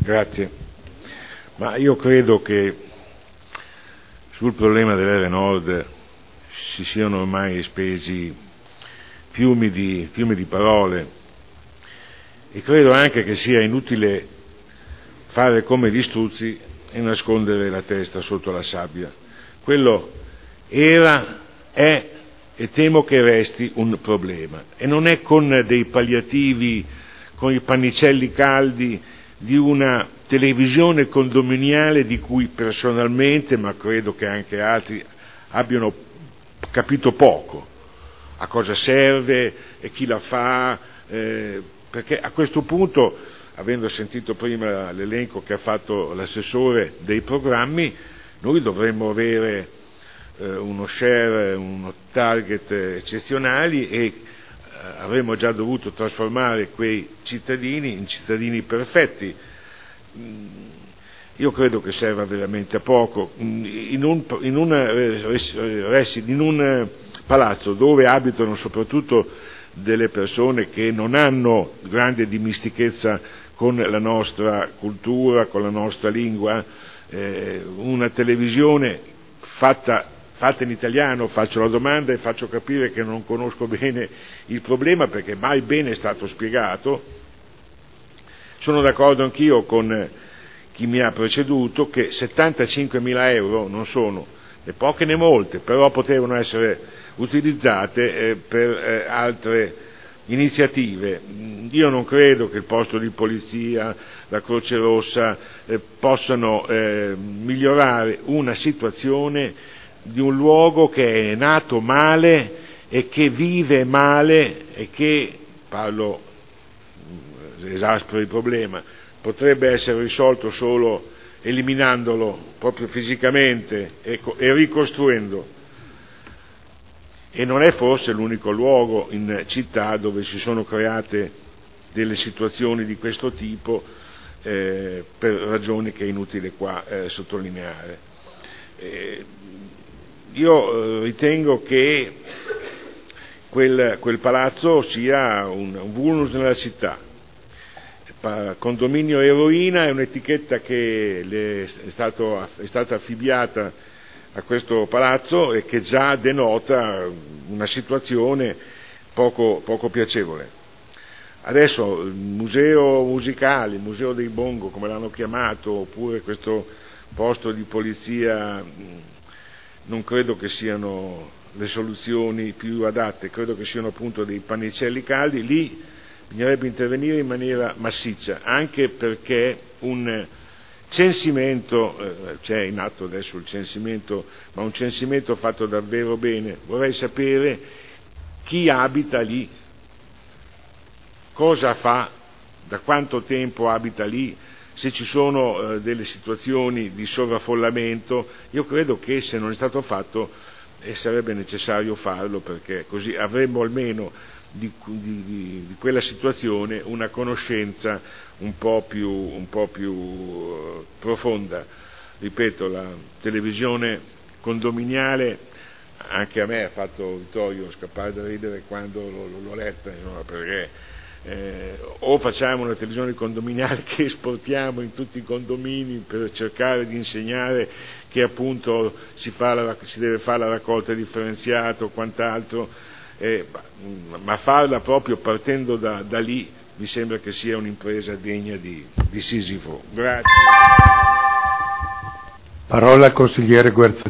Grazie. Ma io credo che sul problema dell'Ere Nord si siano ormai spesi fiumi di parole, e credo anche che sia inutile fare come gli struzzi e nascondere la testa sotto la sabbia. Quello era, è e temo che resti un problema, e non è con dei palliativi, con i pannicelli caldi di una televisione condominiale di cui personalmente, ma credo che anche altri, abbiano capito poco a cosa serve e chi la fa, perché a questo punto, avendo sentito prima l'elenco che ha fatto l'assessore dei programmi, noi dovremmo avere uno share, uno target eccezionali, e avremmo già dovuto trasformare quei cittadini in cittadini perfetti. Io credo che serva veramente a poco. In un palazzo dove abitano soprattutto delle persone che non hanno grande dimestichezza con la nostra cultura, con la nostra lingua, una televisione fatta in italiano, faccio la domanda e faccio capire che non conosco bene il problema, perché mai bene è stato spiegato. Sono d'accordo anch'io con chi mi ha preceduto che 75.000 euro non sono né poche né molte, però potevano essere utilizzate per altre iniziative. Io non credo che il posto di polizia, la Croce Rossa possano migliorare una situazione di un luogo che è nato male e che vive male, e che, parlo, esaspero il problema, potrebbe essere risolto solo eliminandolo proprio fisicamente e ricostruendo. E non è forse l'unico luogo in città dove si sono create delle situazioni di questo tipo, per ragioni che è inutile qua sottolineare. Io ritengo che quel palazzo sia un vulnus nella città. Condominio eroina è un'etichetta che è stata affibbiata a questo palazzo e che già denota una situazione poco piacevole. Adesso il museo musicale, il museo dei bongo, come l'hanno chiamato, oppure questo posto di polizia, non credo che siano le soluzioni più adatte, credo che siano appunto dei pannicelli caldi. Lì bisognerebbe intervenire in maniera massiccia, anche perché un censimento, c'è in atto adesso il censimento, ma un censimento fatto davvero bene. Vorrei sapere chi abita lì, cosa fa, da quanto tempo abita lì, se ci sono delle situazioni di sovraffollamento. Io credo che se non è stato fatto sarebbe necessario farlo, perché così avremmo almeno di quella situazione una conoscenza un po' più profonda. Ripeto, la televisione condominiale anche a me ha fatto, Vittorio, scappare da ridere quando l'ho letta, perché o facciamo una televisione condominiale che esportiamo in tutti i condomini per cercare di insegnare che appunto si deve fare la raccolta differenziata o quant'altro, ma farla proprio partendo da lì mi sembra che sia un'impresa degna di Sisifo. Grazie. Parola al consigliere Guerzanini.